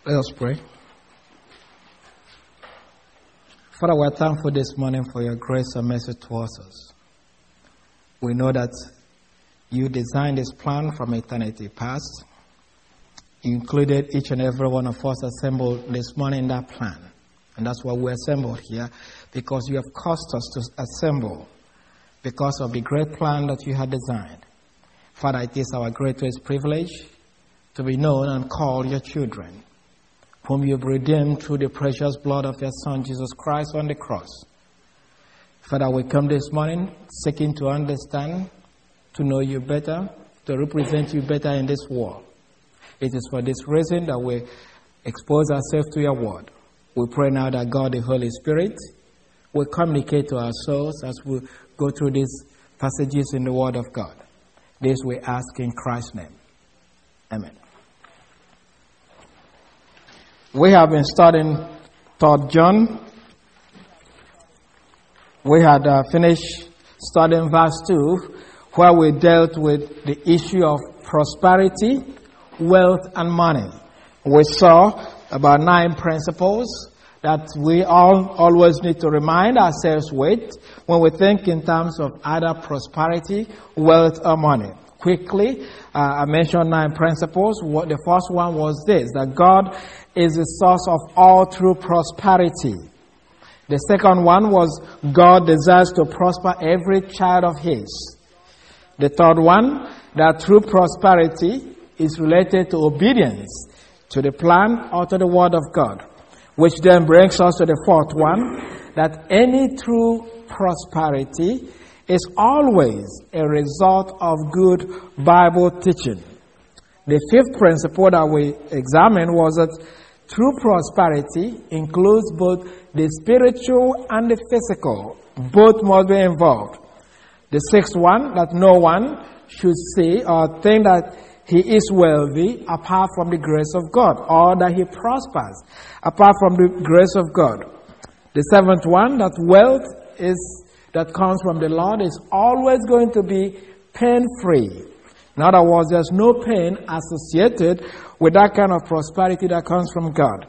Let us pray. Father, we are thankful this morning for your grace and mercy towards us. We know that you designed this plan from eternity past. You included each and every one of us assembled this morning in that plan. And that's why we assembled here, because you have caused us to assemble because of the great plan that you had designed. Father, it is our greatest privilege to be known and called your children, whom you have redeemed through the precious blood of your Son, Jesus Christ, on the cross. Father, we come this morning seeking to understand, to know you better, to represent you better in this world. It is for this reason that we expose ourselves to your word. We pray now that God, the Holy Spirit, will communicate to our souls as we go through these passages in the word of God. This we ask in Christ's name. Amen. We have been studying 3rd John. We had finished studying verse 2, where we dealt with the issue of prosperity, wealth, and money. We saw about 9 principles that we always need to remind ourselves with when we think in terms of either prosperity, wealth, or money. Quickly, I mentioned 9 principles. The first one was this, that God is the source of all true prosperity. The second one was God desires to prosper every child of His. The third one, that true prosperity is related to obedience to the plan or to the word of God. Which then brings us to the fourth one, that any true prosperity is always a result of good Bible teaching. The fifth principle that we examined was that true prosperity includes both the spiritual and the physical. Both must be involved. The sixth one, that no one should say or think that he is wealthy apart from the grace of God, or that he prospers apart from the grace of God. The seventh one, that wealth that comes from the Lord is always going to be pain-free. In other words, there's no pain associated with that kind of prosperity that comes from God.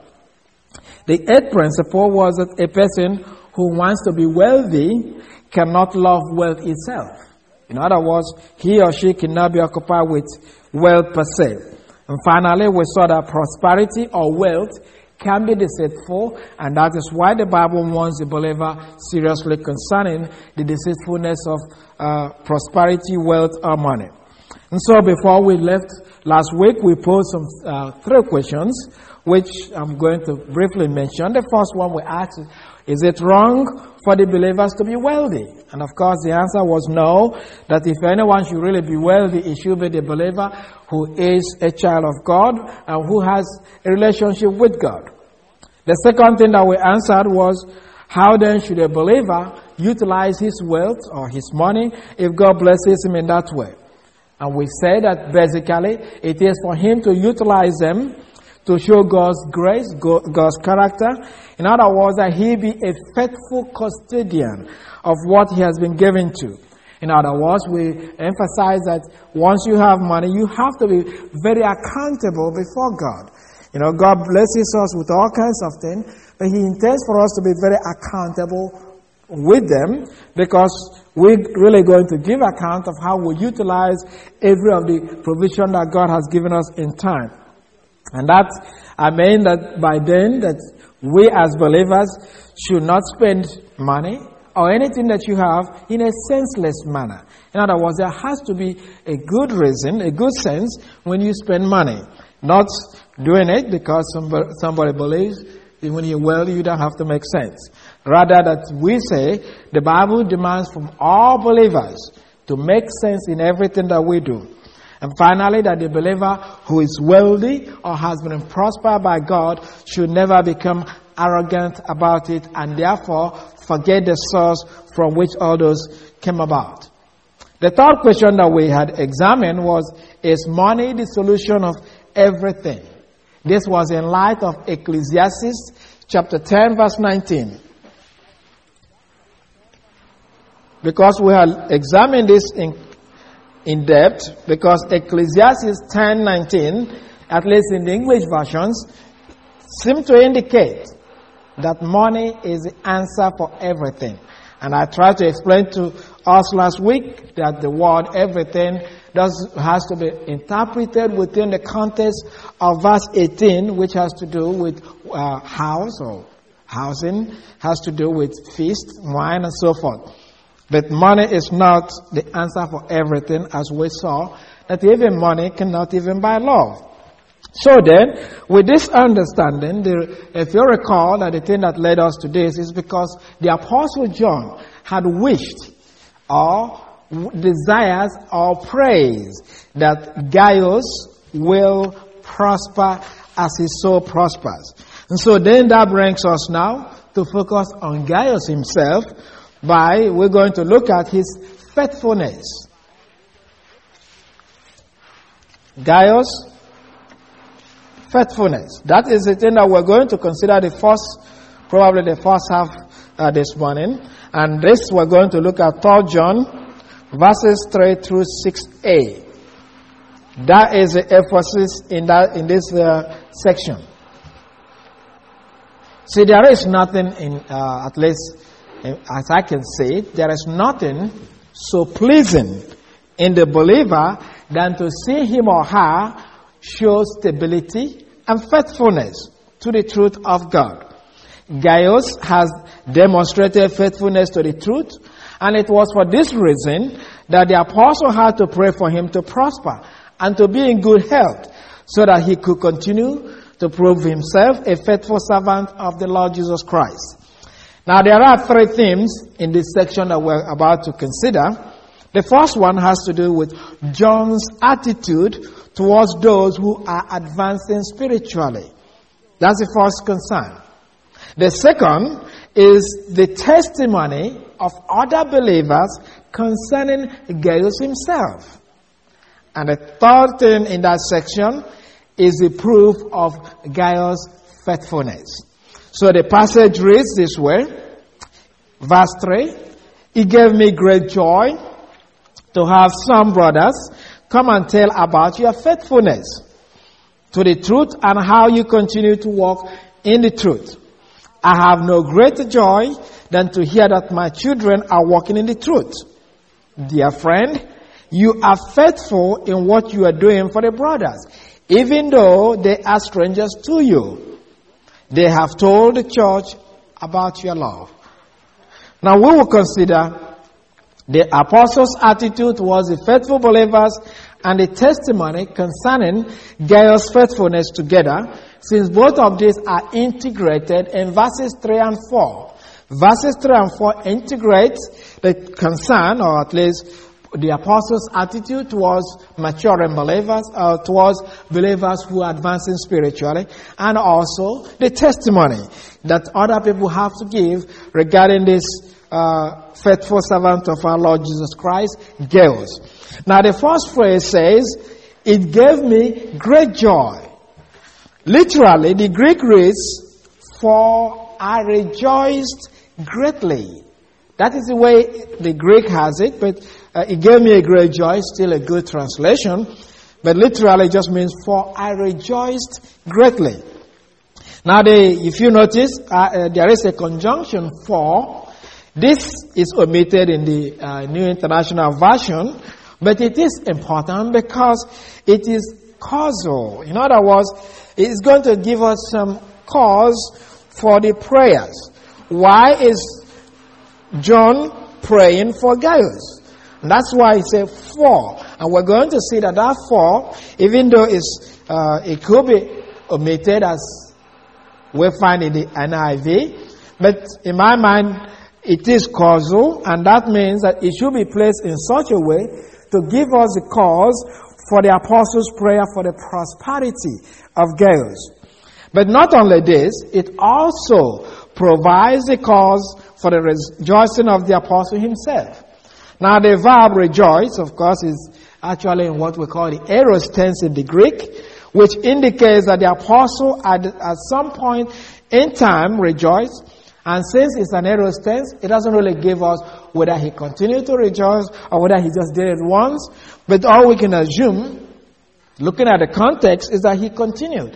The eighth principle was that a person who wants to be wealthy cannot love wealth itself. In other words, he or she cannot be occupied with wealth per se. And finally, we saw that prosperity or wealth can be deceitful, and that is why the Bible warns the believer seriously concerning the deceitfulness of prosperity, wealth, or money. And so before we left last week, we posed some 3 questions, which I'm going to briefly mention. The first one we asked is it wrong for the believers to be wealthy? And of course the answer was no, that if anyone should really be wealthy, it should be the believer who is a child of God and who has a relationship with God. The second thing that we answered was, how then should a believer utilize his wealth or his money if God blesses him in that way? And we said that basically it is for him to utilize them to show God's grace, God's character. In other words, that he be a faithful custodian of what he has been given to. In other words, we emphasize that once you have money, you have to be very accountable before God. You know, God blesses us with all kinds of things, but He intends for us to be very accountable with them, because we're really going to give account of how we utilize every of the provision that God has given us in time. And that, I mean that by then that we as believers should not spend money or anything that you have in a senseless manner. In other words, there has to be a good reason, a good sense when you spend money. Not doing it because somebody believes that when you're wealthy, you don't have to make sense. Rather that we say the Bible demands from all believers to make sense in everything that we do. And finally, that the believer who is wealthy or has been prospered by God should never become arrogant about it and therefore forget the source from which all those came about. The third question that we had examined was, is money the solution of everything? This was in light of Ecclesiastes chapter 10 verse 19. Because we had examined this in depth, because Ecclesiastes 10:19, at least in the English versions, seem to indicate that money is the answer for everything. And I tried to explain to us last week that the word everything has to be interpreted within the context of verse 18, which has to do with house or housing, has to do with feast, wine, and so forth. But money is not the answer for everything, as we saw, that even money cannot even buy love. So then, with this understanding, if you recall that the thing that led us to this is because the Apostle John had wished or desires or prays that Gaius will prosper as he so prospers. And so then that brings us now to focus on Gaius himself we're going to look at his faithfulness. Gaius' faithfulness. That is the thing that we're going to consider probably the first half this morning. And this we're going to look at 3 John verses 3 through 6a. That is the emphasis in this section. See, there is nothing at least as I can say, there is nothing so pleasing in the believer than to see him or her show stability and faithfulness to the truth of God. Gaius has demonstrated faithfulness to the truth, and it was for this reason that the apostle had to pray for him to prosper and to be in good health so that he could continue to prove himself a faithful servant of the Lord Jesus Christ. Now, there are 3 themes in this section that we're about to consider. The first one has to do with John's attitude towards those who are advancing spiritually. That's the first concern. The second is the testimony of other believers concerning Gaius himself. And the third thing in that section is the proof of Gaius' faithfulness. So the passage reads this way, verse 3, "It gave me great joy to have some brothers come and tell about your faithfulness to the truth and how you continue to walk in the truth. I have no greater joy than to hear that my children are walking in the truth. Dear friend, you are faithful in what you are doing for the brothers, even though they are strangers to you. They have told the church about your love." Now we will consider the apostles' attitude towards the faithful believers and the testimony concerning Gaius' faithfulness together, since both of these are integrated in verses 3 and 4. Verses 3 and 4 integrate the concern, or at least the apostles' attitude towards maturing believers, towards believers who are advancing spiritually, and also the testimony that other people have to give regarding this faithful servant of our Lord Jesus Christ, Gaius. Now the first phrase says, "It gave me great joy." Literally, the Greek reads, "For I rejoiced greatly." That is the way the Greek has it, but "it gave me a great joy," still a good translation, but literally just means, "For I rejoiced greatly." Now, if you notice, there is a conjunction "for." This is omitted in the New International Version, but it is important because it is causal. In other words, it is going to give us some cause for the prayers. Why is John praying for Gaius? And that's why he said "for." And we're going to see that "for," even though it could be omitted as we find in the NIV, but in my mind, it is causal, and that means that it should be placed in such a way to give us the cause for the apostles' prayer for the prosperity of Gaius. But not only this, it also provides the cause for the rejoicing of the apostle himself. Now the verb "rejoice," of course, is actually in what we call the aorist tense in the Greek, which indicates that the apostle at some point in time rejoiced. And since it's an aorist tense, it doesn't really give us whether he continued to rejoice or whether he just did it once. But all we can assume, looking at the context, is that he continued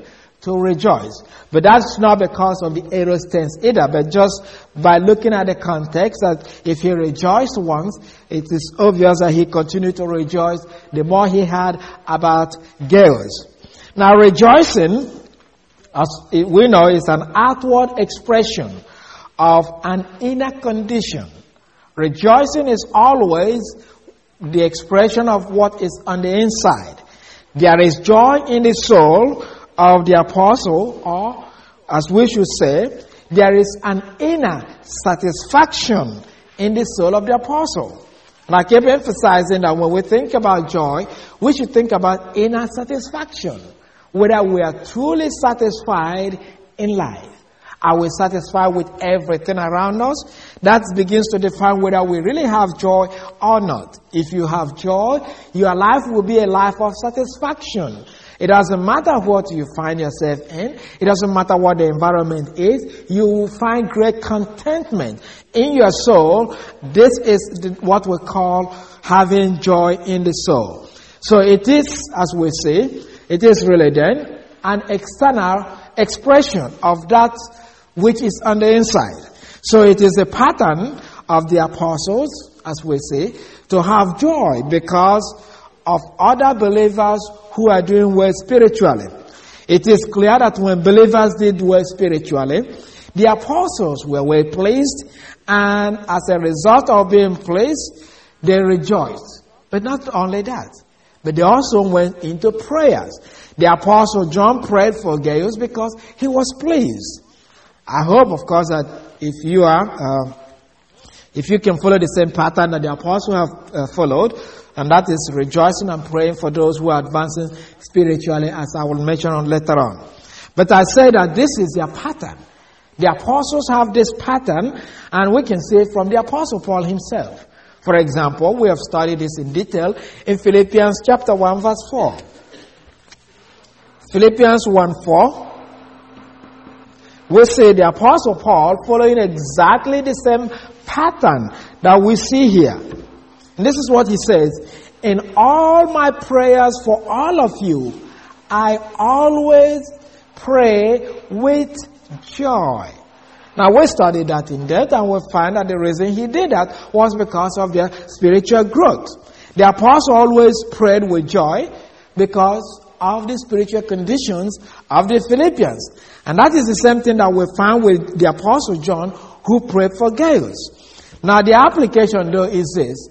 to rejoice. But that's not because of the aorist tense either, but just by looking at the context, that if he rejoiced once, it is obvious that he continued to rejoice the more he had about Gaius. Now, rejoicing, as we know, is an outward expression of an inner condition. Rejoicing is always the expression of what is on the inside. There is joy in the soul of the apostle, or as we should say, there is an inner satisfaction in the soul of the apostle. And I keep emphasizing that when we think about joy, we should think about inner satisfaction. Whether we are truly satisfied in life. Are we satisfied with everything around us? That begins to define whether we really have joy or not. If you have joy, your life will be a life of satisfaction. It doesn't matter what you find yourself in. It doesn't matter what the environment is. You will find great contentment in your soul. This is what we call having joy in the soul. So it is, as we say, it is really then an external expression of that which is on the inside. So it is a pattern of the apostles, as we say, to have joy because of other believers who are doing well spiritually. It is clear that when believers did well spiritually, the apostles were well pleased, and as a result of being pleased, they rejoiced. But not only that, but they also went into prayers. The apostle John prayed for Gaius because he was pleased. I hope, of course, that if you can follow the same pattern that the apostles have followed, and that is rejoicing and praying for those who are advancing spiritually, as I will mention on later on. But I say that this is their pattern. The apostles have this pattern, and we can see it from the apostle Paul himself. For example, we have studied this in detail in Philippians chapter 1 verse 4. Philippians 1:4. We see the apostle Paul following exactly the same pattern that we see here. And this is what he says: in all my prayers for all of you, I always pray with joy. Now, we studied that in depth, and we find that the reason he did that was because of their spiritual growth. The apostle always prayed with joy because of the spiritual conditions of the Philippians. And that is the same thing that we find with the apostle John, who prayed for Gaius. Now, the application, though, is this: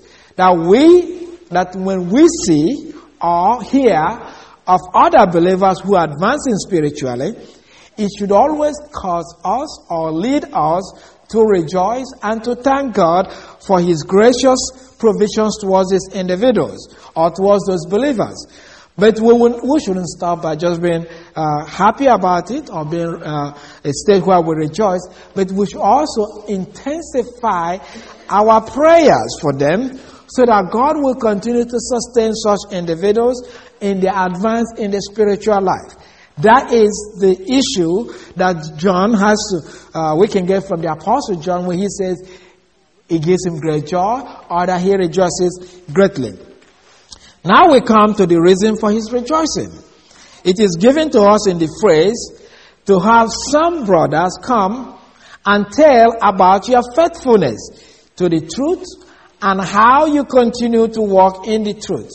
that when we see or hear of other believers who are advancing spiritually, it should always cause us or lead us to rejoice and to thank God for His gracious provisions towards these individuals or towards those believers. But we shouldn't stop by just being happy about it or being a state where we rejoice, but we should also intensify our prayers for them so that God will continue to sustain such individuals in their advance in the spiritual life. That is the issue that John has, we can get from the Apostle John when he says it gives him great joy, or that he rejoices greatly. Now we come to the reason for his rejoicing. It is given to us in the phrase, to have some brothers come and tell about your faithfulness to the truth and how you continue to walk in the truth.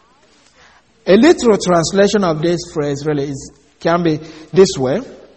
A literal translation of this phrase really can be this way: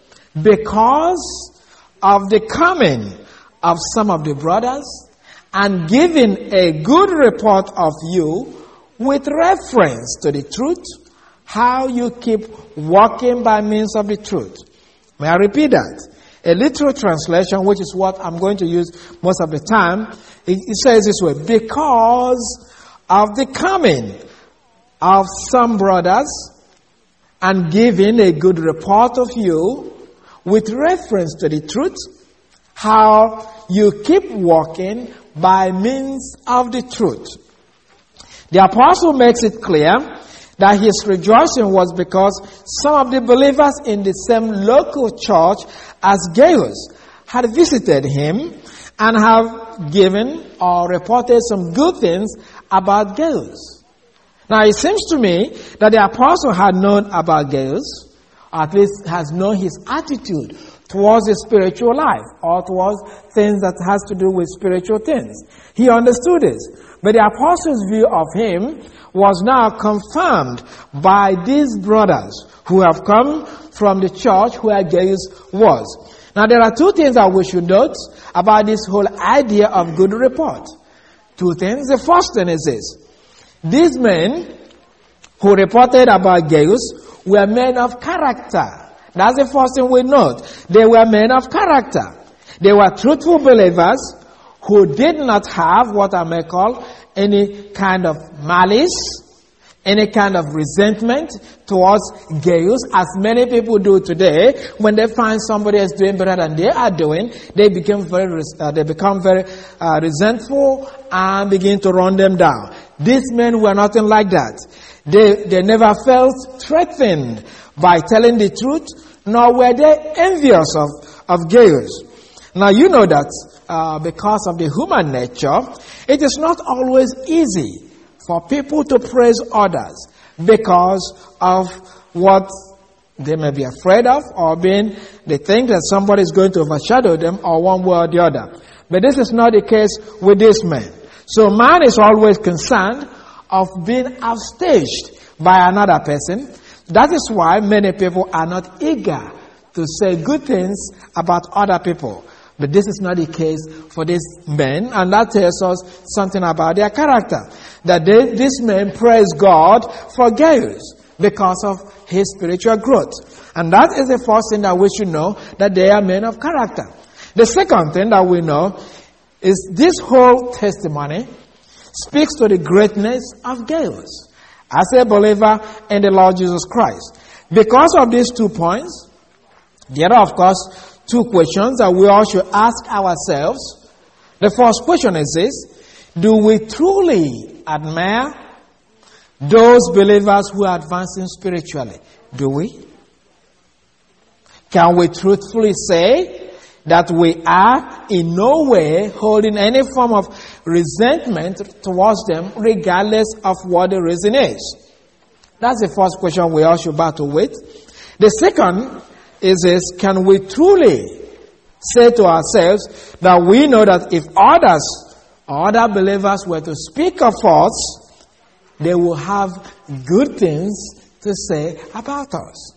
because of the coming of some of the brothers and giving a good report of you with reference to the truth, how you keep walking by means of the truth. May I repeat that? A literal translation, which is what I'm going to use most of the time, it says this way: because of the coming of some brothers and giving a good report of you with reference to the truth, how you keep walking by means of the truth. The apostle makes it clear that his rejoicing was because some of the believers in the same local church as Gaius had visited him and have given or reported some good things about Gaius. Now, it seems to me that the apostle had known about Gaius, at least has known his attitude towards the spiritual life or towards things that has to do with spiritual things. He understood this. But the apostles' view of him was now confirmed by these brothers who have come from the church where Gaius was. Now there are two things that we should note about this whole idea of good report. Two things. The first thing is this. These men who reported about Gaius were men of character. That's the first thing we note. They were men of character. They were truthful believers who did not have what I may call any kind of malice, any kind of resentment towards Gaius, as many people do today. When they find somebody else doing better than they are doing, they become very resentful and begin to run them down. These men were nothing like that. They never felt threatened by telling the truth, nor were they envious of Gaius. Now you know that because of the human nature, it is not always easy for people to praise others because of what they may be afraid of, or they think that somebody is going to overshadow them, or one way or the other. But this is not the case with this man. So man is always concerned of being outstaged by another person. That is why many people are not eager to say good things about other people. But this is not the case for these men, and that tells us something about their character. That these men praise God for Gaius because of his spiritual growth. And that is the first thing that we should know, that they are men of character. The second thing that we know is this whole testimony speaks to the greatness of Gaius as a believer in the Lord Jesus Christ. Because of these 2 points, there are, of course, 2 questions that we all should ask ourselves. The first question is this: do we truly admire those believers who are advancing spiritually? Do we? Can we truthfully say that we are in no way holding any form of resentment towards them, regardless of what the reason is? That's the first question we all should battle with. The second is this: can we truly say to ourselves that we know that if other believers were to speak of us, they will have good things to say about us?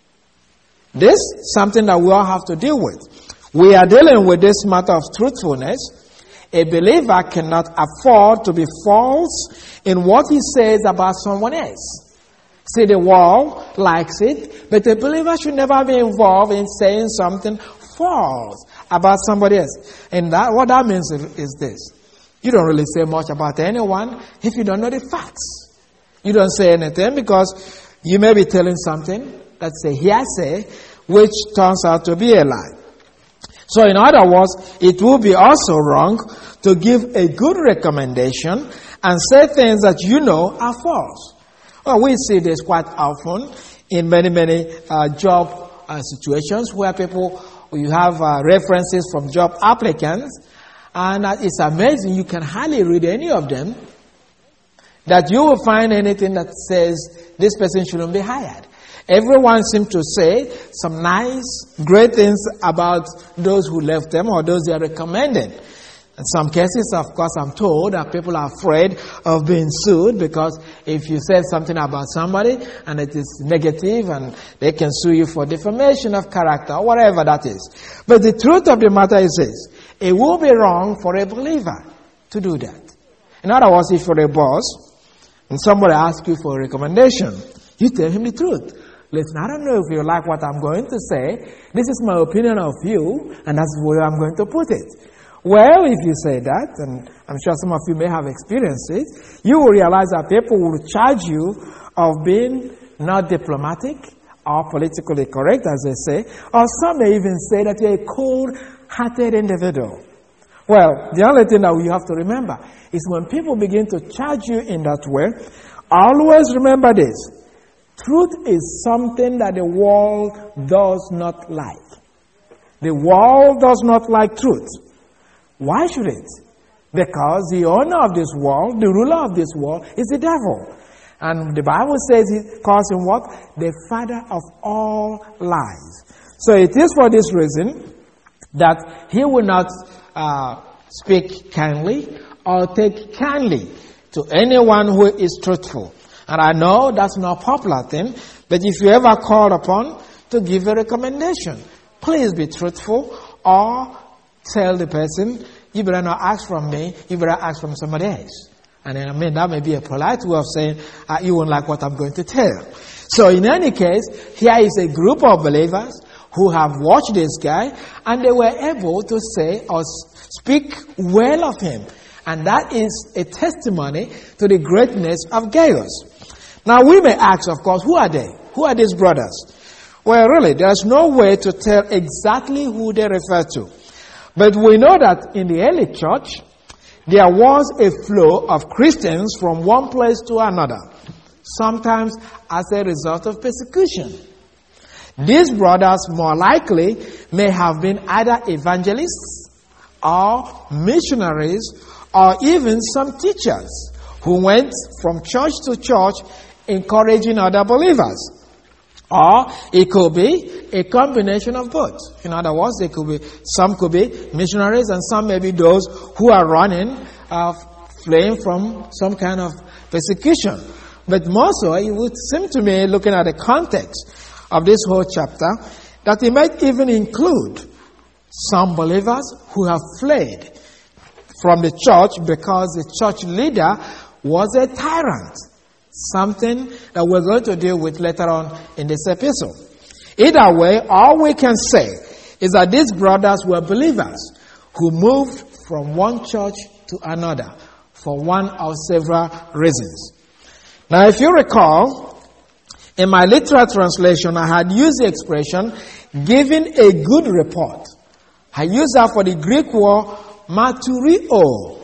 This is something that we all have to deal with. We are dealing with this matter of truthfulness. A believer cannot afford to be false in what he says about someone else. See, the world likes it, but a believer should never be involved in saying something false about somebody else. And what that means is this: you don't really say much about anyone if you don't know the facts. You don't say anything because you may be telling something that's a hearsay, which turns out to be a lie. So in other words, it would be also wrong to give a good recommendation and say things that you know are false. Well, we see this quite often in many job situations where you have references from job applicants, and it's amazing, you can hardly read any of them, that you will find anything that says this person shouldn't be hired. Everyone seems to say some nice, great things about those who left them or those they are recommending. In some cases, of course, I'm told that people are afraid of being sued because if you say something about somebody and it is negative, and they can sue you for defamation of character or whatever that is. But the truth of the matter is this: it will be wrong for a believer to do that. In other words, if you're a boss and somebody asks you for a recommendation, you tell him the truth. Listen, I don't know if you like what I'm going to say. This is my opinion of you, and that's where I'm going to put it. Well, if you say that, and I'm sure some of you may have experienced it, you will realize that people will charge you of being not diplomatic or politically correct, as they say, or some may even say that you're a cold-hearted individual. Well, the only thing that we have to remember is when people begin to charge you in that way, always remember this: truth is something that the world does not like. The world does not like truth. Why should it? Because the owner of this world, the ruler of this world, is the devil. And the Bible says he calls him what? The father of all lies. So it is for this reason that he will not speak kindly or take kindly to anyone who is truthful. And I know that's not a popular thing, but if you ever called upon to give a recommendation, please be truthful, or tell the person, you better not ask from me, you better ask from somebody else. And then, that may be a polite way of saying, you won't like what I'm going to tell. So in any case, here is a group of believers who have watched this guy, and they were able to say or speak well of him. And that is a testimony to the greatness of Gaius. Now we may ask, of course, who are they? Who are these brothers? Well, really, there's no way to tell exactly who they refer to. But we know that in the early church, there was a flow of Christians from one place to another, sometimes as a result of persecution. These brothers, more likely, may have been either evangelists or missionaries or even some teachers who went from church to church encouraging other believers. Or it could be a combination of both. In other words, some could be missionaries, and some may be those who are running, fleeing from some kind of persecution. But more so, it would seem to me, looking at the context of this whole chapter, that it might even include some believers who have fled from the church because the church leader was a tyrant. Something that we're going to deal with later on in this epistle. Either way, all we can say is that these brothers were believers who moved from one church to another for one or several reasons. Now, if you recall, in my literal translation, I had used the expression, giving a good report. I used that for the Greek word, marturio.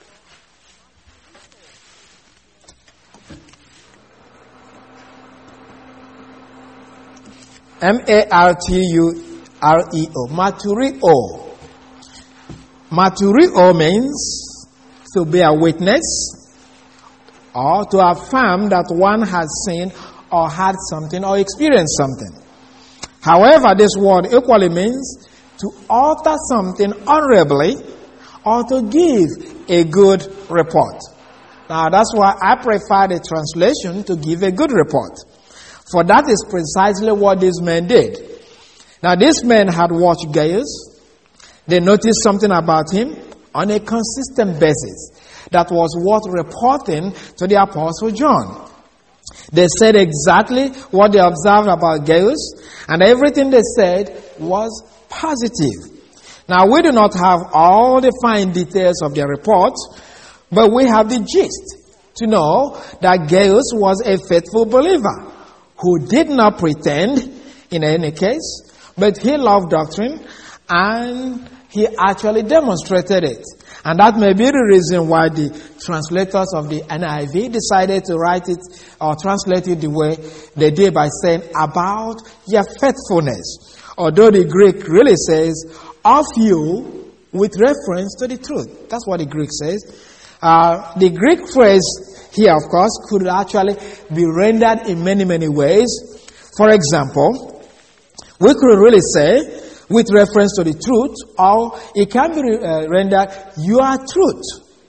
martureo. Marturio. Marturio means to bear witness or to affirm that one has seen or had something or experienced something. However, this word equally means to utter something honorably or to give a good report. Now, that's why I prefer the translation to give a good report. For that is precisely what these men did. Now, these men had watched Gaius. They noticed something about him on a consistent basis that was worth reporting to the Apostle John. They said exactly what they observed about Gaius, and everything they said was positive. Now, we do not have all the fine details of their report, but we have the gist to know that Gaius was a faithful believer who did not pretend in any case, but he loved doctrine and he actually demonstrated it. And that may be the reason why the translators of the NIV decided to write it or translate it the way they did, by saying, about your faithfulness. Although the Greek really says, of you, with reference to the truth. That's what the Greek says. The Greek phrase here, of course, could actually be rendered in many, many ways. For example, we could really say, with reference to the truth, or it can be rendered, you are truth.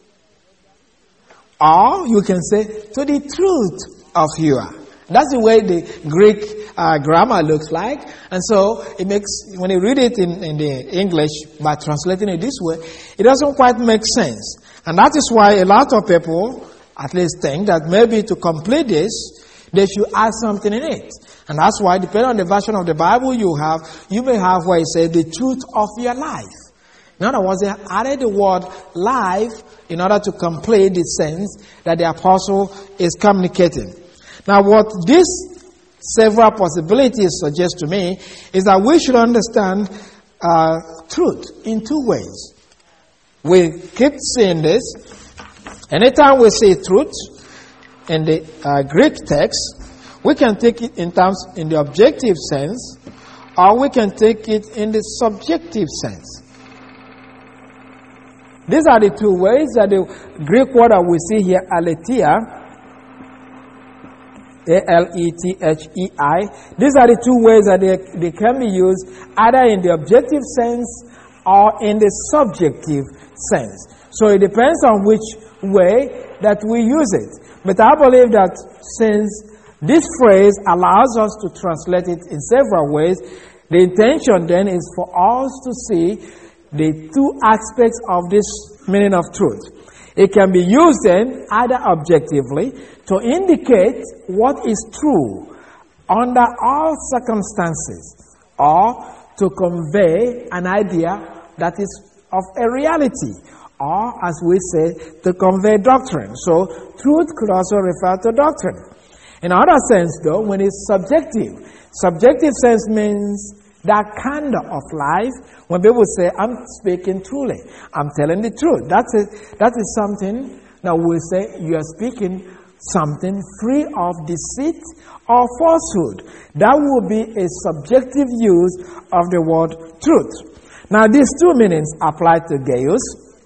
Or you can say, to the truth of you are. That's the way the Greek grammar looks like. And so it makes, when you read it in the English by translating it this way, it doesn't quite make sense. And that is why a lot of people at least think that maybe to complete this, they should add something in it. And that's why, depending on the version of the Bible you have, you may have where it says the truth of your life. In other words, they added the word life in order to complete the sense that the apostle is communicating. Now, what these several possibilities suggest to me is that we should understand truth in two ways. We keep seeing this. Anytime we say truth in the Greek text, we can take it in the objective sense, or we can take it in the subjective sense. These are the two ways that the Greek word that we see here, aletheia, A-L-E-T-H-E-I. These are the two ways that they can be used, either in the objective sense or in the subjective sense. So it depends on which way that we use it. But I believe that since this phrase allows us to translate it in several ways, the intention then is for us to see the two aspects of this meaning of truth. It can be used then either objectively to indicate what is true under all circumstances, or to convey an idea that is of a reality, or as we say, to convey doctrine. So truth could also refer to doctrine. In other sense, though, when it's subjective sense means that candor of life. When people say, I'm speaking truly, I'm telling the truth, that is something that we say you are speaking something free of deceit or falsehood. That would be a subjective use of the word truth. Now, these two meanings apply to Gaius.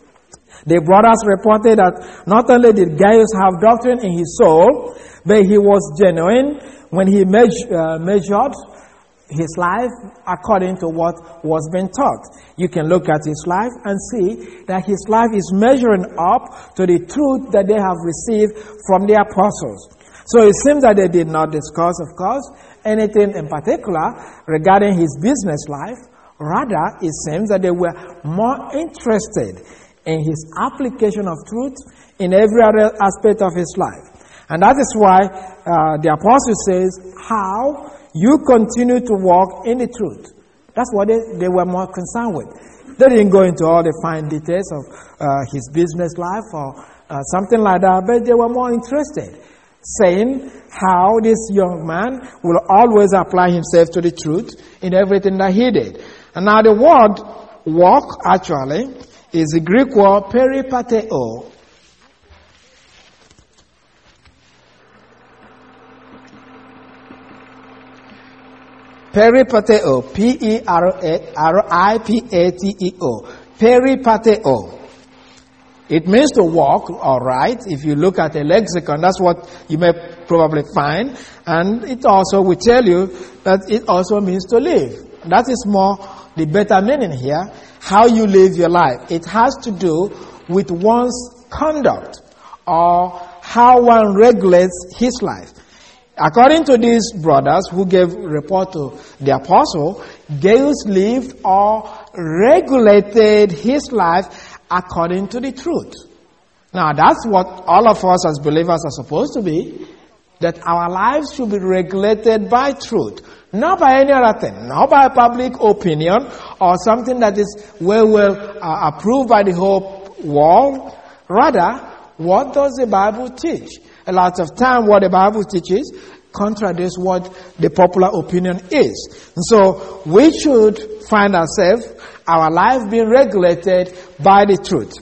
The brothers reported that not only did Gaius have doctrine in his soul, but he was genuine when he measured his life according to what was being taught. You can look at his life and see that his life is measuring up to the truth that they have received from the apostles. So it seems that they did not discuss, of course, anything in particular regarding his business life. Rather, it seems that they were more interested in his application of truth in every other aspect of his life. And that is why the apostle says, how you continue to walk in the truth. That's what they were more concerned with. They didn't go into all the fine details of his business life or something like that, but they were more interested, saying how this young man will always apply himself to the truth in everything that he did. And now the word walk actually is the Greek word peripateo. Peripateo, P-E-R-I-P-A-T-E-O, peripateo. It means to walk, all right. If you look at a lexicon, that's what you may probably find. And it also will tell you that it also means to live. That is more the better meaning here, how you live your life. It has to do with one's conduct or how one regulates his life. According to these brothers who gave report to the apostle, Gaius lived or regulated his life according to the truth. Now that's what all of us as believers are supposed to be, that our lives should be regulated by truth, not by any other thing, not by public opinion or something that is well approved by the whole world. Rather, what does the Bible teach? A lot of time what the Bible teaches contradicts what the popular opinion is. And so we should find ourselves, our life being regulated by the truth.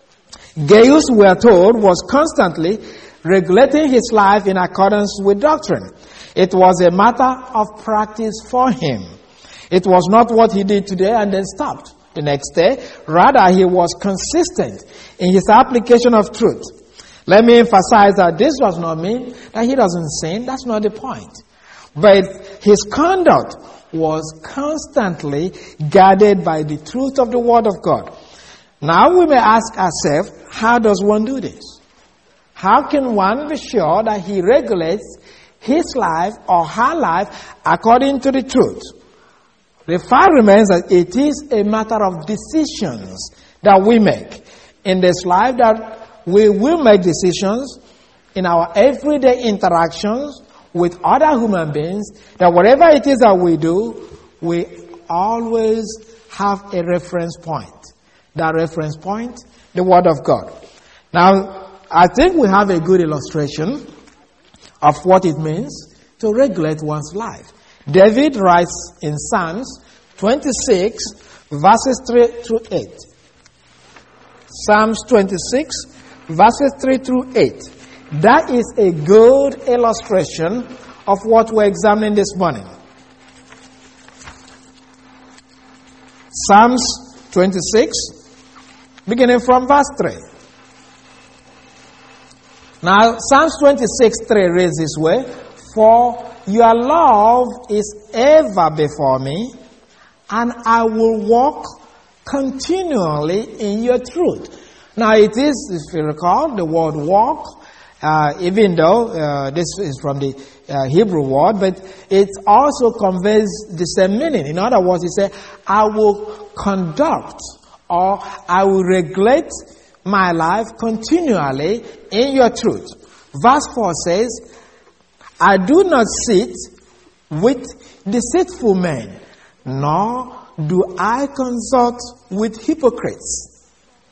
Gaius, we are told, was constantly regulating his life in accordance with doctrine. It was a matter of practice for him. It was not what he did today and then stopped the next day. Rather, he was consistent in his application of truth. Let me emphasize that this does not mean that he doesn't sin. That's not the point. But his conduct was constantly guided by the truth of the Word of God. Now we may ask ourselves, how does one do this? How can one be sure that he regulates his life or her life according to the truth? The fact remains that it is a matter of decisions that we make in this life, that we will make decisions in our everyday interactions with other human beings, that whatever it is that we do, we always have a reference point. That reference point, the Word of God. Now, I think we have a good illustration of what it means to regulate one's life. David writes in Psalms 26, verses 3 through 8. Psalms 26, verses 3 through 8. That is a good illustration of what we're examining this morning. Psalms 26, beginning from verse 3. Now, Psalms 26, 3 reads this way: For your love is ever before me, and I will walk continually in your truth. Now it is, if you recall, the word walk, even though this is from the Hebrew word, but it also conveys the same meaning. In other words, he said, I will conduct or I will regulate my life continually in your truth. Verse 4 says, I do not sit with deceitful men, nor do I consult with hypocrites.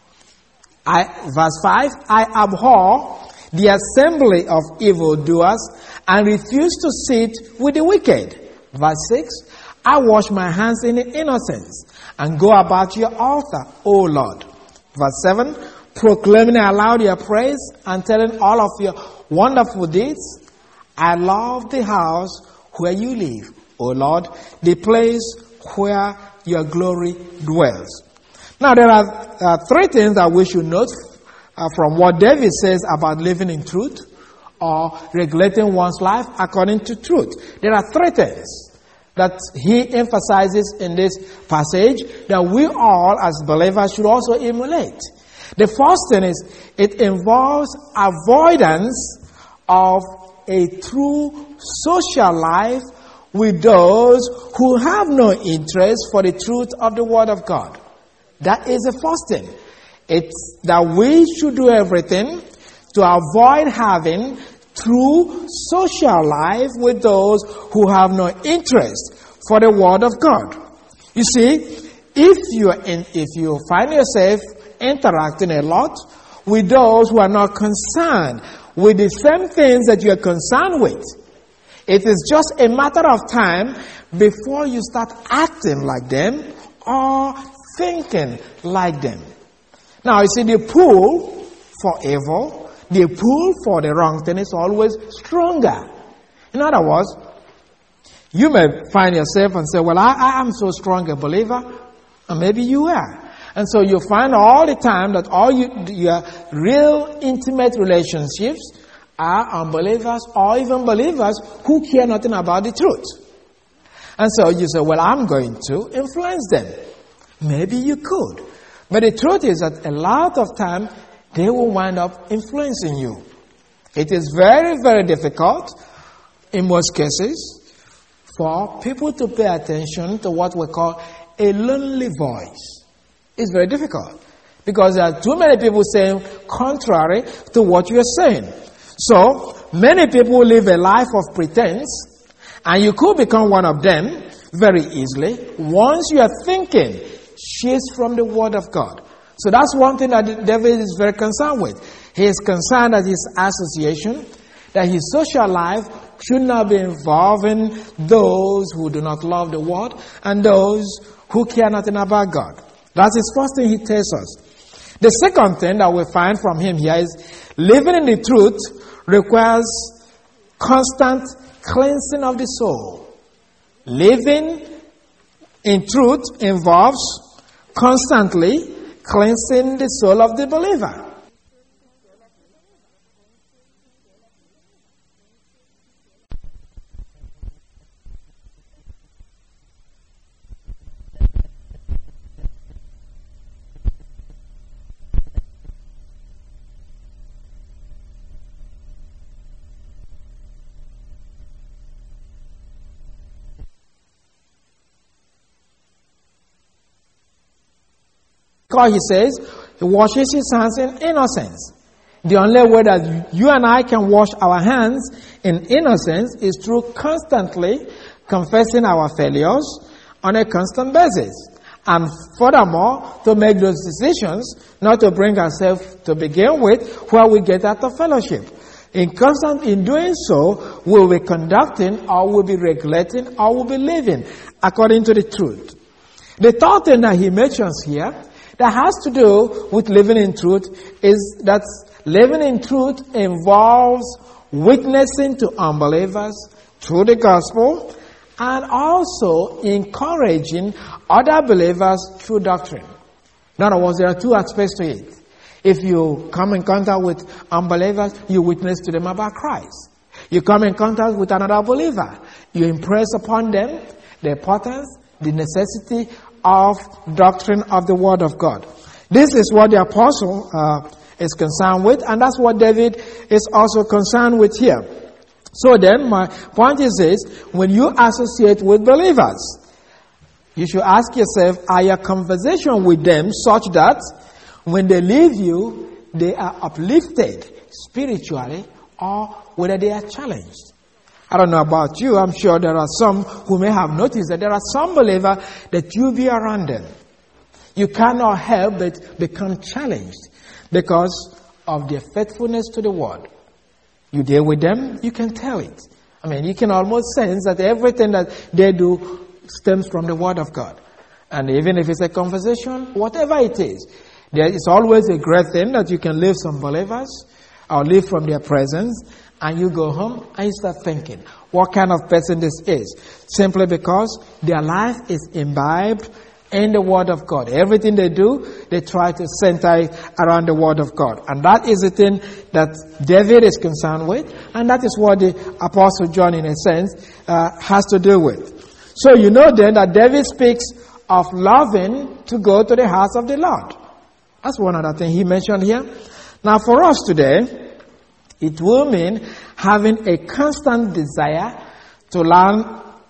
Verse 5, I abhor the assembly of evildoers and refuse to sit with the wicked. Verse 6, I wash my hands in innocence and go about your altar, O Lord. Verse 7, proclaiming aloud your praise and telling all of your wonderful deeds. I love the house where you live, O Lord, the place where your glory dwells. Now there are three things that we should note from what David says about living in truth or regulating one's life according to truth. There are three things that he emphasizes in this passage that we all as believers should also emulate. The first thing is it involves avoidance of a true social life with those who have no interest for the truth of the Word of God. That is the first thing. It's that we should do everything to avoid having true social life with those who have no interest for the Word of God. You see, if you find yourself interacting a lot with those who are not concerned with the same things that you are concerned with, it is just a matter of time before you start acting like them or thinking like them. Now, you see, the pull for evil, the pull for the wrong thing is always stronger. In other words, you may find yourself and say, well, I am so strong a believer, and maybe you are. And so you find all the time that all your real intimate relationships are unbelievers or even believers who care nothing about the truth. And so you say, well, I'm going to influence them. Maybe you could. But the truth is that a lot of time they will wind up influencing you. It is very, very difficult in most cases for people to pay attention to what we call a lonely voice. It's very difficult because there are too many people saying contrary to what you're saying. So many people live a life of pretense, and you could become one of them very easily once you are thinking she's from the Word of God. So that's one thing that David is very concerned with. He is concerned that his association, that his social life should not be involving those who do not love the Word and those who care nothing about God. That's his first thing he tells us. The second thing that we find from him here is living in the truth requires constant cleansing of the soul. Living in truth involves constantly cleansing the soul of the believer. Because he says, he washes his hands in innocence. The only way that you and I can wash our hands in innocence is through constantly confessing our failures on a constant basis. And furthermore, to make those decisions, not to bring ourselves to begin with, where we get out of fellowship. In doing so, we'll be conducting, or we'll be regulating, or we'll be living according to the truth. The third thing that he mentions here that has to do with living in truth is that living in truth involves witnessing to unbelievers through the gospel and also encouraging other believers through doctrine. In other words, there are two aspects to it. If you come in contact with unbelievers, you witness to them about Christ. You come in contact with another believer. You impress upon them the importance, the necessity of doctrine of the Word of God. This is what the apostle is concerned with, and that's what David is also concerned with here. So then, my point is this: when you associate with believers, you should ask yourself, are your conversation with them such that when they leave you, they are uplifted spiritually, or whether they are challenged? I don't know about you. I'm sure there are some who may have noticed that there are some believers that you be around them. You cannot help but become challenged because of their faithfulness to the Word. You deal with them, you can tell it. I mean, you can almost sense that everything that they do stems from the Word of God. And even if it's a conversation, whatever it is, there is always a great thing that you can leave some believers or leave from their presence, and you go home and you start thinking what kind of person this is. Simply because their life is imbibed in the Word of God. Everything they do, they try to center it around the Word of God. And that is the thing that David is concerned with, and that is what the Apostle John, in a sense, has to do with. So you know then that David speaks of loving to go to the house of the Lord. That's one other thing he mentioned here. Now for us today, it will mean having a constant desire to learn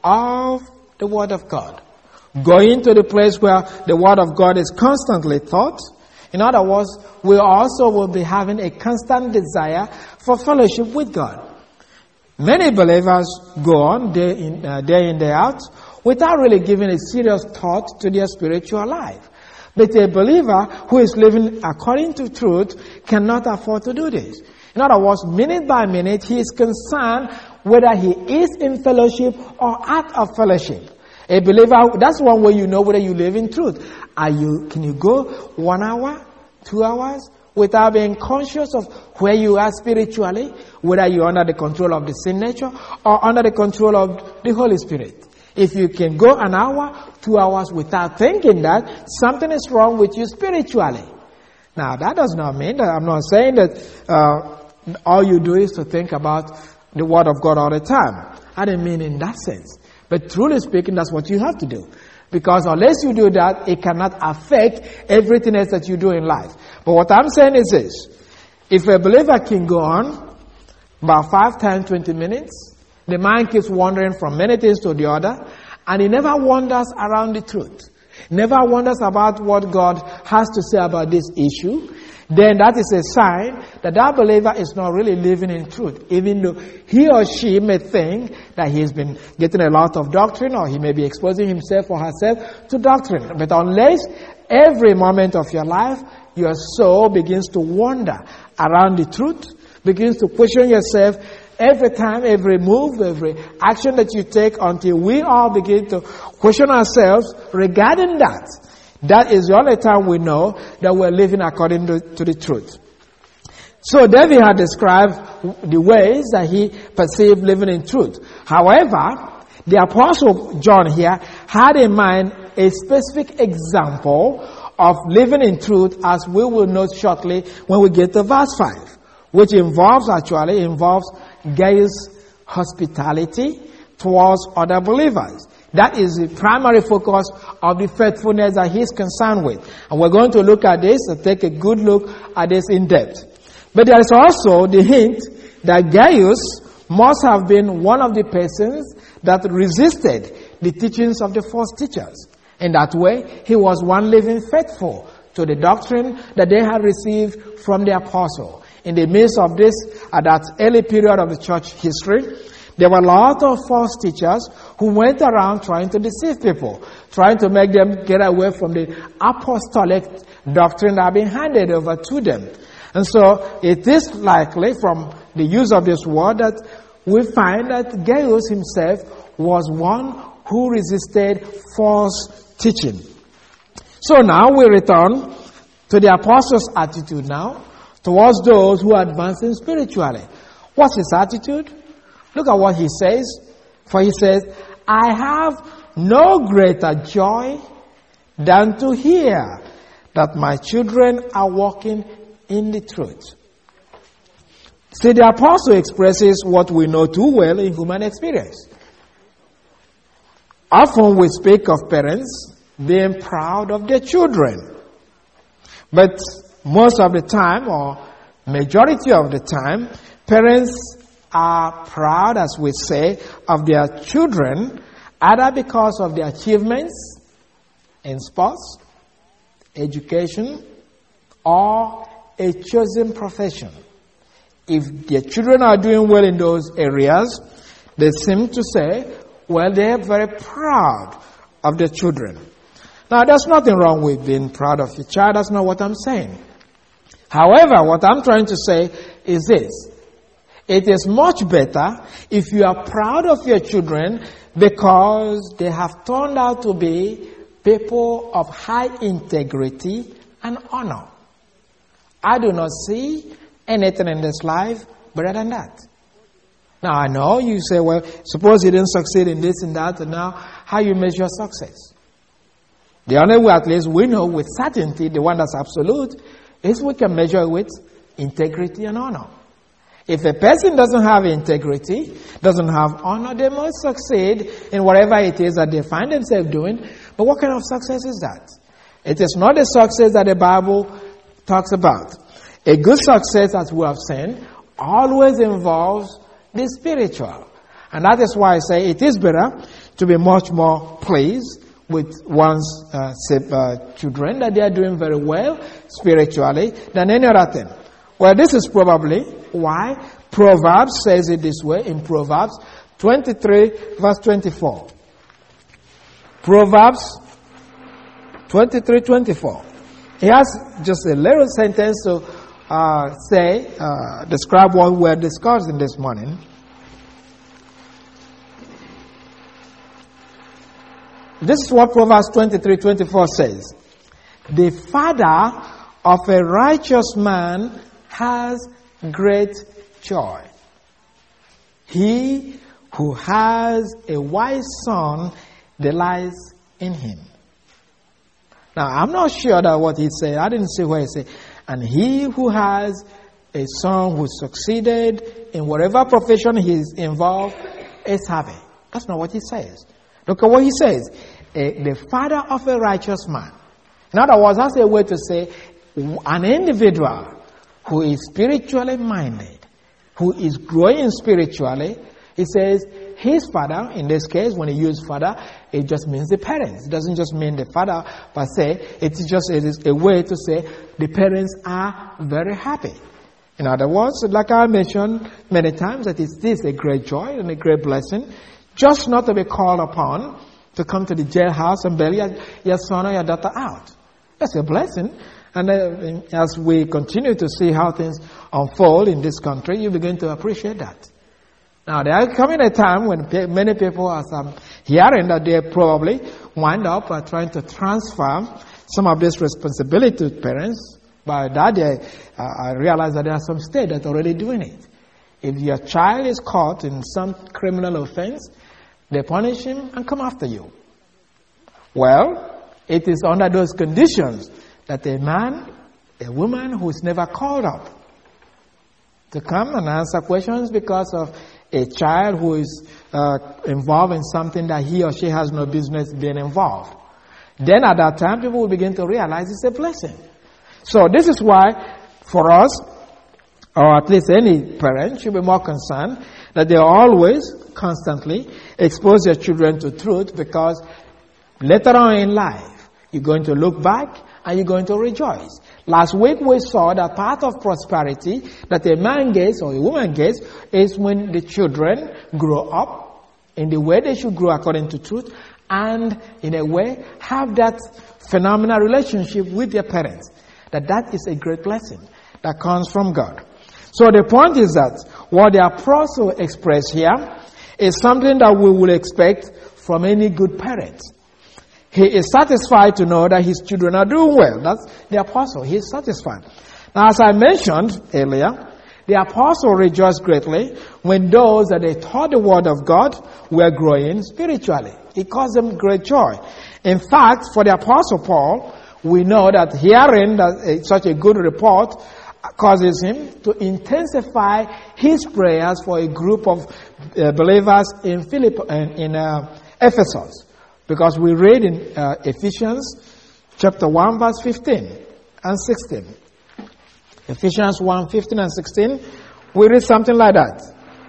of the Word of God. Going to the place where the Word of God is constantly taught. In other words, we also will be having a constant desire for fellowship with God. Many believers go on day in, day out without really giving a serious thought to their spiritual life. But a believer who is living according to truth cannot afford to do this. In other words, minute by minute, he is concerned whether he is in fellowship or out of fellowship. A believer, that's one way you know whether you live in truth. Can you go 1 hour, 2 hours, without being conscious of where you are spiritually, whether you're under the control of the sin nature or under the control of the Holy Spirit? If you can go 1 hour, 2 hours without thinking that, something is wrong with you spiritually. Now, that does not mean that I'm not saying that all you do is to think about the Word of God all the time. I didn't mean in that sense. But truly speaking, that's what you have to do. Because unless you do that, it cannot affect everything else that you do in life. But what I'm saying is this: if a believer can go on about 5, 10, 20 minutes, the mind keeps wandering from many things to the other, and it never wanders around the truth. Never wonders about what God has to say about this issue, then that is a sign that that believer is not really living in truth, even though he or she may think that he's been getting a lot of doctrine, or he may be exposing himself or herself to doctrine. But unless every moment of your life your soul begins to wander around the truth, begins to question yourself every time, every move, every action that you take, until we all begin to question ourselves regarding that, that is the only time we know that we're living according to the truth. So David had described the ways that he perceived living in truth. However, the Apostle John here had in mind a specific example of living in truth, as we will note shortly when we get to verse 5, which involves Gaius' hospitality towards other believers. That is the primary focus of the faithfulness that he's concerned with. And we're going to look at this and take a good look at this in depth. But there is also the hint that Gaius must have been one of the persons that resisted the teachings of the false teachers. In that way, he was one living faithful to the doctrine that they had received from the apostle. In the midst of this, at that early period of the church history, there were a lot of false teachers who went around trying to deceive people, trying to make them get away from the apostolic doctrine that had been handed over to them. And so it is likely from the use of this word that we find that Gaius himself was one who resisted false teaching. So now we return to the apostle's attitude now towards those who are advancing spiritually. What's his attitude? Look at what he says. For he says, I have no greater joy than to hear that my children are walking in the truth. See, the apostle expresses what we know too well in human experience. Often we speak of parents being proud of their children. But most of the time, or majority of the time, parents are proud, as we say, of their children, either because of their achievements in sports, education, or a chosen profession. If their children are doing well in those areas, they seem to say, well, they are very proud of their children. Now, there's nothing wrong with being proud of your child. That's not what I'm saying. However, what I'm trying to say is this. It is much better if you are proud of your children because they have turned out to be people of high integrity and honor. I do not see anything in this life better than that. Now, I know you say, well, suppose you didn't succeed in this and that, and now how you measure success? The only way, at least, we know with certainty, the one that's absolute, is we can measure it with integrity and honor. If a person doesn't have integrity, doesn't have honor, they must succeed in whatever it is that they find themselves doing. But what kind of success is that? It is not the success that the Bible talks about. A good success, as we have seen, always involves the spiritual. And that is why I say it is better to be much more pleased with one's children, that they are doing very well spiritually, than any other thing. Well, this is probably why Proverbs says it this way in Proverbs 23 verse 24. Proverbs 23:24. He has just a little sentence to describe what we're discussing this morning. This is what Proverbs 23:24 says. The father of a righteous man has great joy. He who has a wise son delights in him. Now, I'm not sure that what he said. I didn't see where he said. And he who has a son who succeeded in whatever profession he is involved is happy. That's not what he says. Look at what he says. The father of a righteous man. In other words, that's a way to say an individual who is spiritually minded, who is growing spiritually. He says his father, in this case, when he uses father, it just means the parents. It doesn't just mean the father per se. It is a way to say the parents are very happy. In other words, like I mentioned many times, that it is a great joy and a great blessing just not to be called upon to come to the jailhouse and bail your son or your daughter out. That's a blessing. And as we continue to see how things unfold in this country, you begin to appreciate that. Now, there is coming a time when many people are hearing that they probably wind up trying to transfer some of this responsibility to parents. By that, I realize that there are some states that are already doing it. If your child is caught in some criminal offense, they punish him and come after you. Well, it is under those conditions that a man, a woman who is never called up to come and answer questions because of a child who is involved in something that he or she has no business being involved. Then at that time, people will begin to realize it's a blessing. So this is why, for us, or at least any parent, should be more concerned that they always, constantly expose their children to truth, because later on in life, you're going to look back and you're going to rejoice. Last week we saw that part of prosperity that a man gets or a woman gets is when the children grow up in the way they should grow according to truth, and in a way have that phenomenal relationship with their parents. That is a great blessing that comes from God. So the point is that what the apostle expressed here is something that we will expect from any good parent. He is satisfied to know that his children are doing well. That's the apostle. He is satisfied. Now, as I mentioned earlier, the apostle rejoiced greatly when those that they taught the word of God were growing spiritually. It caused them great joy. In fact, for the apostle Paul, we know that hearing that such a good report causes him to intensify his prayers for a group of believers in Ephesus. Because we read in Ephesians chapter 1 verse 15 and 16. Ephesians 1, 15 and 16, we read something like that.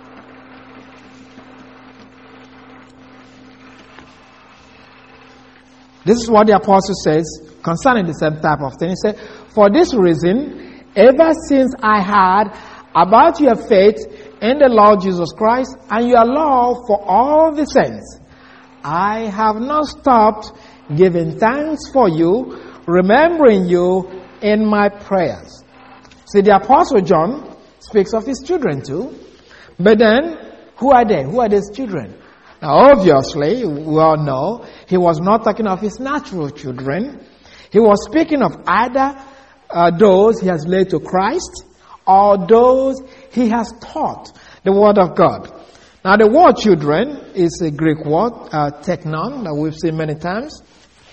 This is what the apostle says concerning the same type of thing. He said, "For this reason, ever since I heard about your faith in the Lord Jesus Christ and your love for all the saints, I have not stopped giving thanks for you, remembering you in my prayers." See, the Apostle John speaks of his children too. But then, who are they? Who are these children? Now, obviously, we all know he was not talking of his natural children. He was speaking of either those he has led to Christ or those he has taught the Word of God. Now, the word children is a Greek word, teknon, that we've seen many times.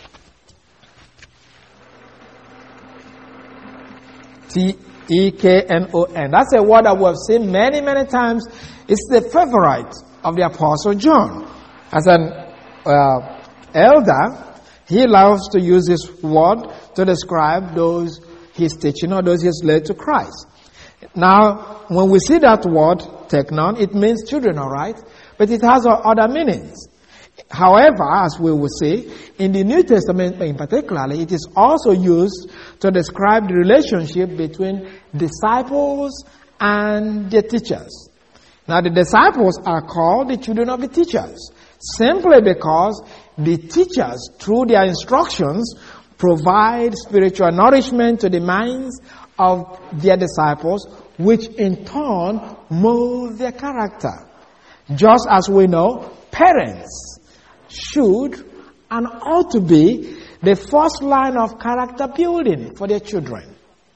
Teknon. That's a word that we've seen many, many times. It's the favorite of the Apostle John. As an elder, he loves to use this word to describe those he's teaching or those he's led to Christ. Now, when we see that word, teknon, it means children, all right? But it has other meanings. However, as we will see, in the New Testament in particular, it is also used to describe the relationship between disciples and the teachers. Now, the disciples are called the children of the teachers, simply because the teachers, through their instructions, provide spiritual nourishment to the minds of their disciples, which in turn mold their character. Just as we know, parents should and ought to be the first line of character building for their children.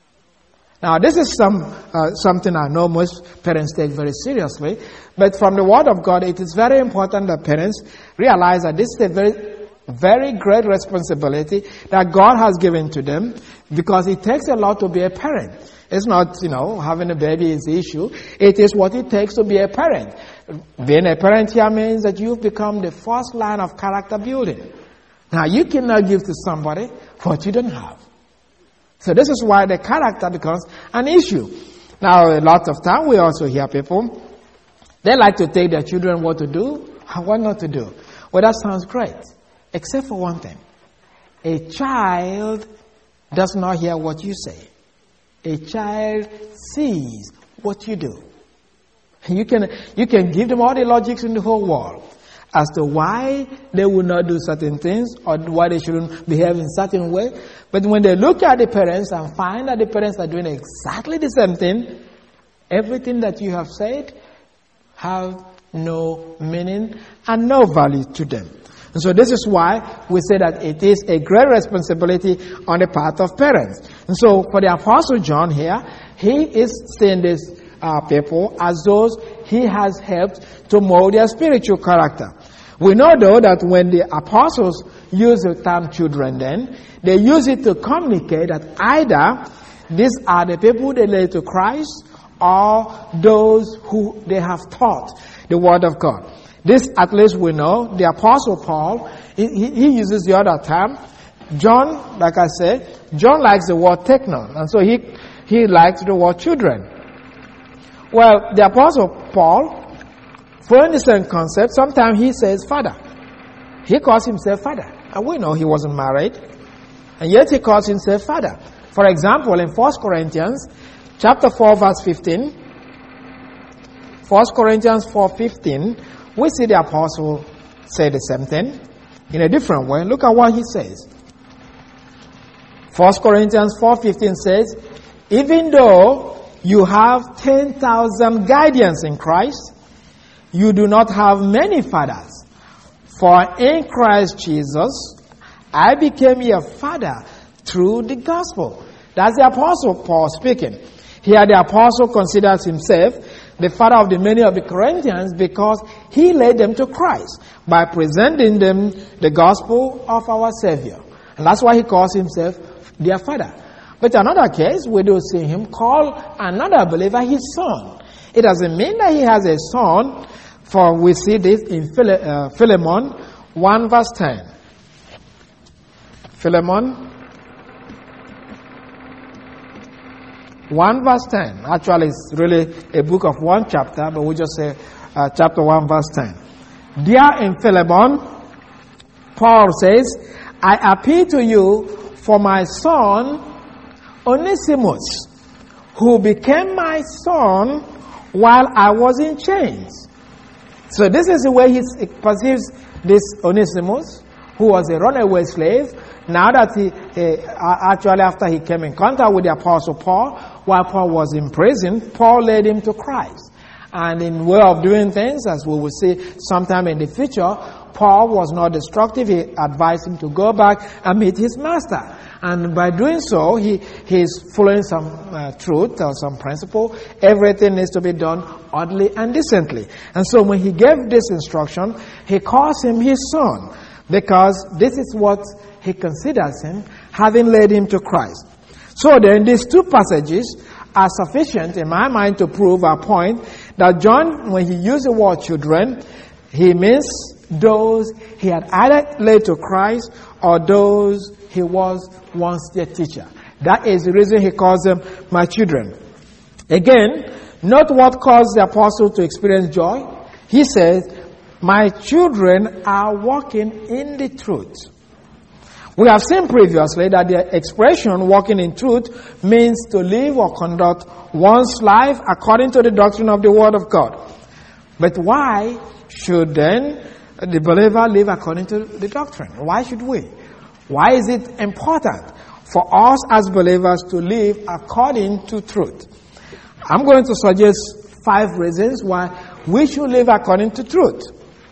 Now, this is something I know most parents take very seriously, but from the Word of God, it is very important that parents realize that this is a very, very great responsibility that God has given to them, because it takes a lot to be a parent. It's not, having a baby is the issue. It is what it takes to be a parent. Being a parent here means that you've become the first line of character building. Now, you cannot give to somebody what you don't have. So this is why the character becomes an issue. Now, a lot of time we also hear people, they like to tell their children what to do and what not to do. Well, that sounds great, except for one thing. A child does not hear what you say. A child sees what you do. You can give them all the logics in the whole world as to why they will not do certain things or why they shouldn't behave in certain way. But when they look at the parents and find that the parents are doing exactly the same thing, everything that you have said have no meaning and no value to them. And so this is why we say that it is a great responsibility on the part of parents. And so for the Apostle John here, he is saying this people as those he has helped to mold their spiritual character. We know though that when the apostles use the term children, then they use it to communicate that either these are the people they led to Christ or those who they have taught the Word of God. This, at least we know, the Apostle Paul, he uses the other term. John, like I said, John likes the word teknon, and so he likes the word children. Well, the Apostle Paul, for the same concept, sometimes he says father. He calls himself father. And we know he wasn't married, and yet he calls himself father. For example, in 1 Corinthians chapter 4, verse 15, 1 Corinthians 4:15, we see the apostle say the same thing in a different way. Look at what he says. 1 Corinthians 4:15 says, even though you have 10,000 guardians in Christ, you do not have many fathers. For in Christ Jesus, I became your father through the gospel. That's the Apostle Paul speaking. Here the apostle considers himself the father of the many of the Corinthians because he led them to Christ by presenting them the gospel of our Savior. And that's why he calls himself their father. But another case, we do see him call another believer his son. It doesn't mean that he has a son, for we see this in Philemon 1 verse 10. Philemon 1 verse 10. Actually, it's really a book of one chapter, but we just say chapter 1 verse 10. There in Philemon, Paul says, I appeal to you for my son Onesimus, who became my son while I was in chains. So this is the way he perceives this Onesimus, who was a runaway slave. Now that actually after he came in contact with the Apostle Paul, while Paul was in prison, Paul led him to Christ. And in way of doing things, as we will see sometime in the future, Paul was not destructive. He advised him to go back and meet his master. And by doing so, he is following some truth or some principle. Everything needs to be done orderly and decently. And so when he gave this instruction, he calls him his son, because this is what he considers him, having led him to Christ. So then, these two passages are sufficient in my mind to prove our point that John, when he used the word children, he means those he had either led to Christ or those he was once their teacher. That is the reason he calls them my children. Again, note what caused the apostle to experience joy. He says, my children are walking in the truth. We have seen previously that the expression walking in truth means to live or conduct one's life according to the doctrine of the Word of God. But why should then the believer live according to the doctrine? Why should we? Why is it important for us as believers to live according to truth? I'm going to suggest 5 reasons why we should live according to truth.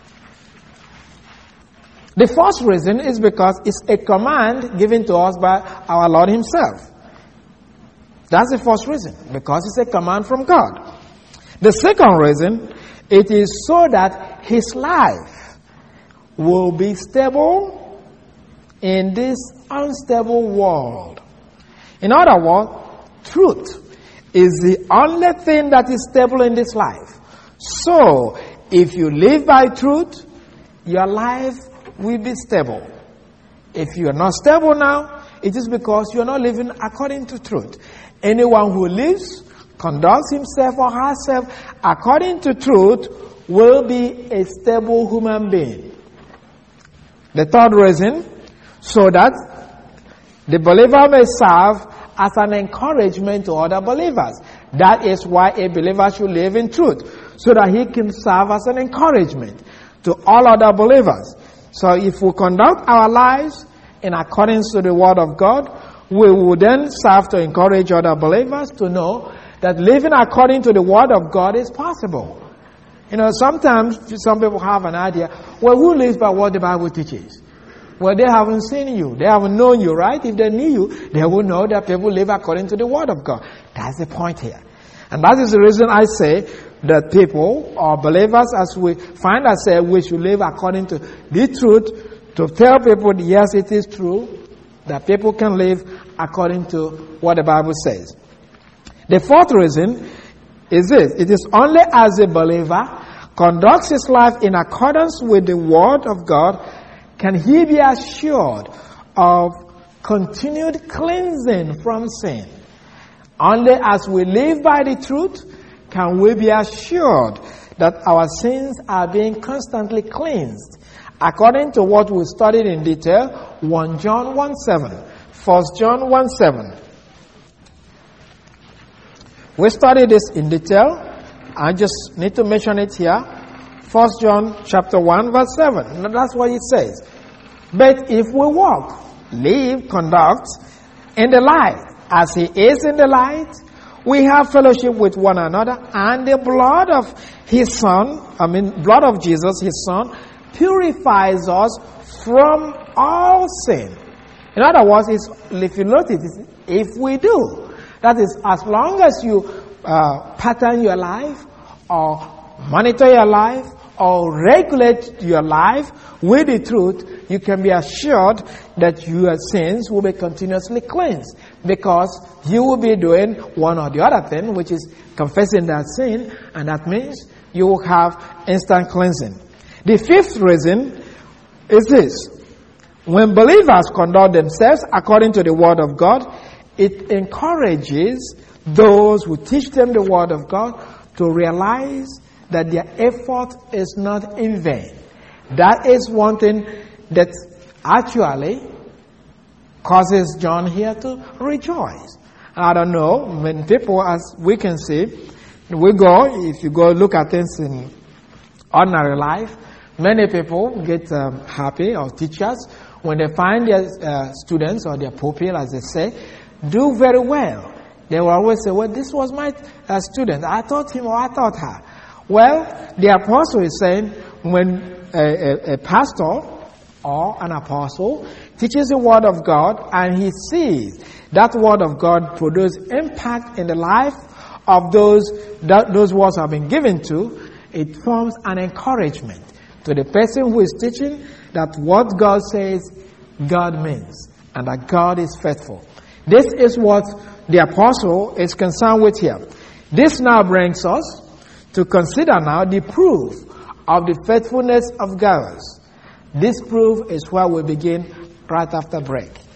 The first reason is because it's a command given to us by our Lord Himself. That's the first reason, because it's a command from God. The second reason, it is so that His life will be stable in this unstable world. In other words, truth is the only thing that is stable in this life. So, if you live by truth, your life will be stable. If you are not stable now, it is because you are not living according to truth. Anyone who lives, conducts himself or herself according to truth will be a stable human being. The third reason, so that the believer may serve as an encouragement to other believers. That is why a believer should live in truth, so that he can serve as an encouragement to all other believers. So if we conduct our lives in accordance to the Word of God, we will then serve to encourage other believers to know that living according to the Word of God is possible. You know, sometimes some people have an idea, well, who lives by what the Bible teaches? Well, they haven't seen you. They haven't known you, right? If they knew you, they would know that people live according to the Word of God. That's the point here. And that is the reason I say that people or believers, as we find ourselves, we should live according to the truth, to tell people, yes, it is true, that people can live according to what the Bible says. The fourth reason is this: it is only as a believer conducts his life in accordance with the Word of God can he be assured of continued cleansing from sin. Only as we live by the truth can we be assured that our sins are being constantly cleansed, according to what we studied in detail, 1 John 1:7, 1 John 1:7. We studied this in detail. I just need to mention it here. 1 John chapter 1 verse 7. That's what it says. But if we walk, live, conduct in the light, as He is in the light, we have fellowship with one another, and the blood of His Son, blood of Jesus, His Son, purifies us from all sin. In other words, if you notice, if we do, that is, as long as you pattern your life, or monitor your life, or regulate your life with the truth, you can be assured that your sins will be continuously cleansed, because you will be doing one or the other thing, which is confessing that sin, and that means you will have instant cleansing. The fifth reason is this: when believers conduct themselves according to the Word of God, it encourages those who teach them the Word of God to realize that their effort is not in vain. That is one thing that actually causes John here to rejoice. I don't know, when people, as we can see, if you go look at things in ordinary life, many people get happy, or teachers, when they find their students or their pupil, as they say, do very well. They will always say, well, this was my student. I taught him or I taught her. Well, the apostle is saying, when a pastor or an apostle teaches the Word of God and he sees that Word of God produce impact in the life of those words have been given to, it forms an encouragement to the person who is teaching that what God says, God means, and that God is faithful. This is what the apostle is concerned with here. This now brings us to consider now the proof of the faithfulness of God. This proof is where we begin right after break.